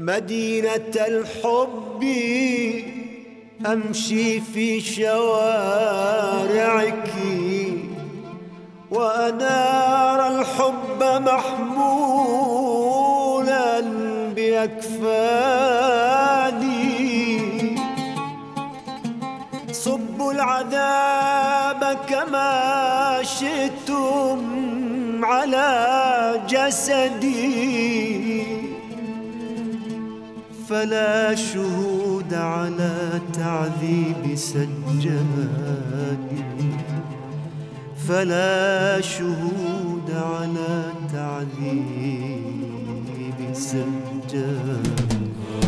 مدينة الحب أمشي في شوارعك وأنار الحب محمولا بأكفاني. صبوا العذاب كما شئتم على جسدي، فلا شهود على تعذيب سجاني، فلا شهود على تعذيب سجاني.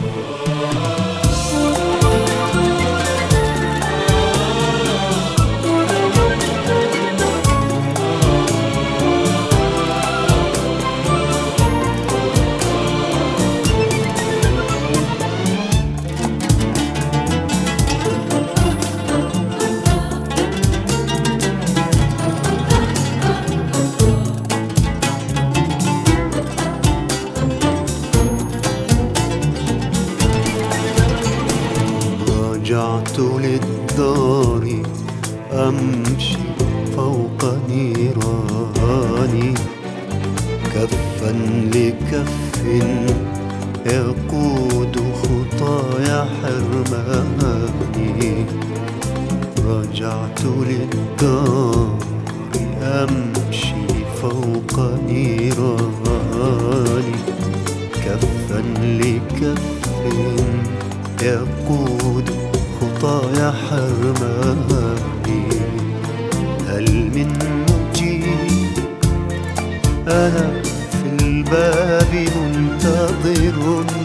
رجعت للدار أمشي فوق نيراني، كفا لكف يقود خطايا حرماني. رجعت للدار أمشي فوق نيراني، كفا لكف يقود خطايا حرماني. هل من مجيب؟ أنا في الباب منتظر.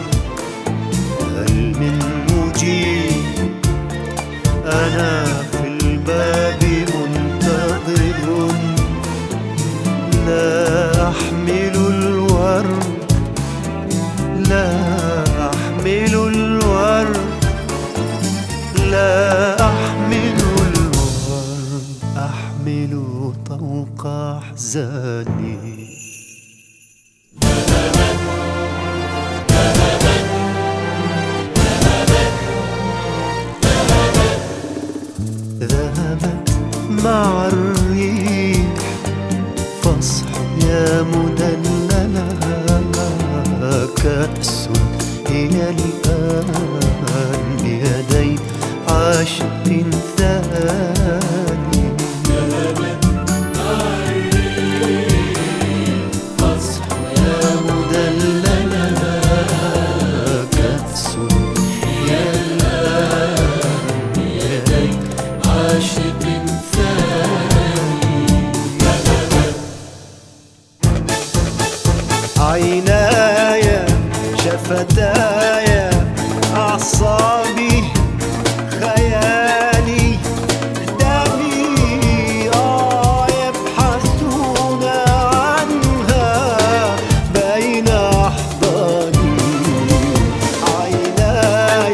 هل من مجيب؟ أنا في الباب منتظر. لا أحمل الورد، لا أحمل الورد، لا أحمل الورد، أحمل طوق أحزاني. ذهبت مع الريح فاصح يا مدللة، كأس هي الآن بيدي عاشق ثاني. ذهبت مع الريح فاصح يا مدللة، كأس هي الآن بيدي عاشق ثاني. عيناي شفتاي أعصابي خيالي دمي يبحثون عنها بين أحضاني. عيناي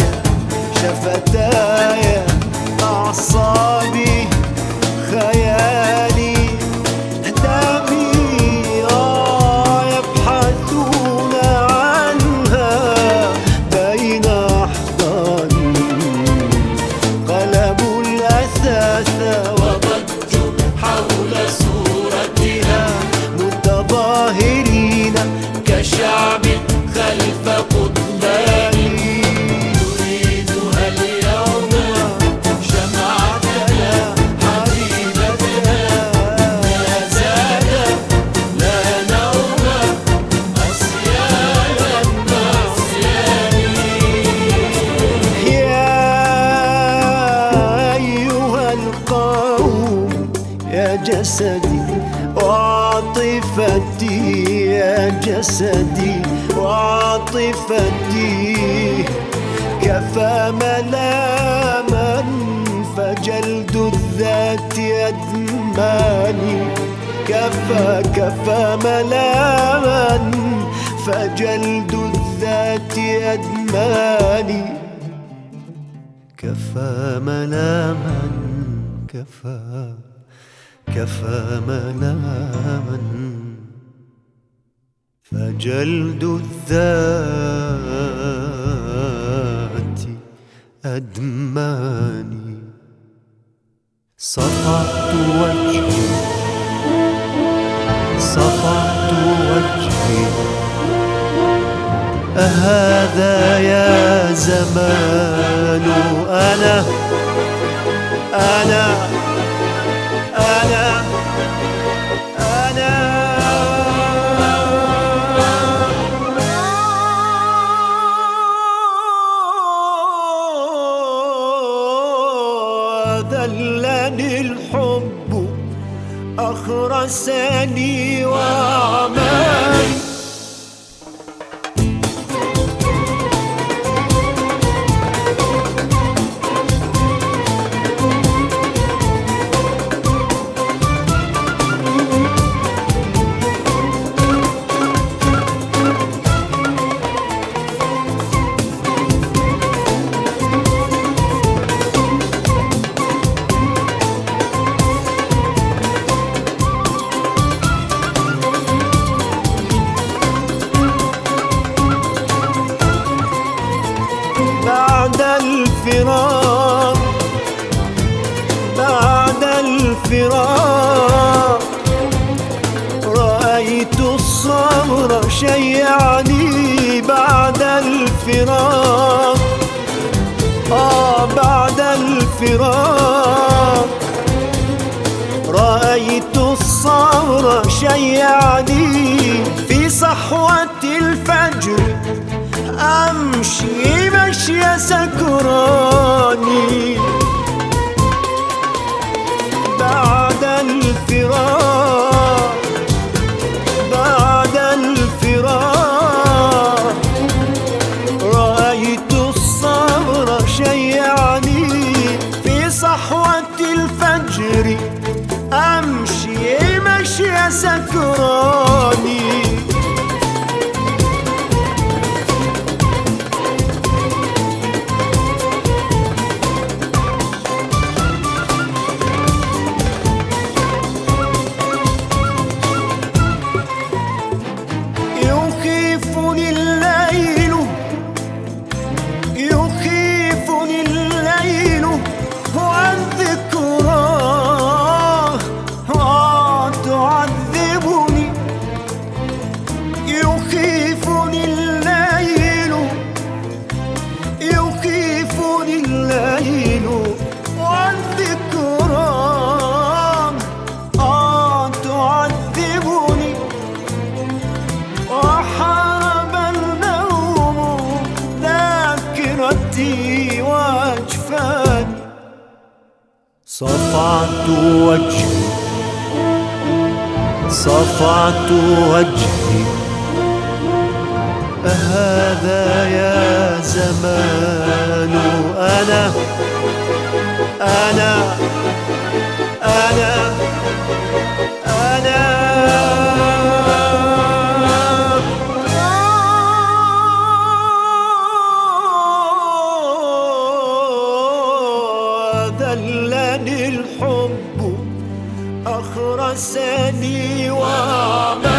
شفتاي أعصابي خيالي دمي يبحثون عنها بين أحضاني. قلبوا الأثاث وضجوا حول صورتها متظاهرين كشعب خلف قضباني. نريدها اليوم شمعتنا حبيبتنا، لا زاد لا نوم عصيانا عصياني. يا أيها القوم يا جسدي وعاطفتي، يا جسدي وعاطفتي، كفى ملاما فجلد الذات يدماني. كفى ملاما فجلد الذات يدماني. كفى ملاما، كفى ملاما فجلد الذات أدماني. صفعت وجهي صفعت وجهي، أهذا يا زمان أنا أنا أنا أنا ذلني الحب أخرسني وأعماني. بعد الفراق بعد الفراق رأيت الصبر شيعني. بعد الفراق بعد الفراق رأيت الصبر شيعني. في صحوة الفجر أمشي مشي سكراني. بعد الفراق بعد الفراق رأيت الصبر شيعني. في صحوة الفجر أمشي مشي سكراني. يخيفني الليل يخيفني الليل والذكرى تعذبني. يخيفني الليل يخيفني الليل والذكرى تعذبني. وحارب النوم ذاكرتي وأجفاني. صفعت وجهي صفعت وجهي، أهذا يا زمان أنا أنا أنا أنا ذلني الحب أخرسني وأعماني.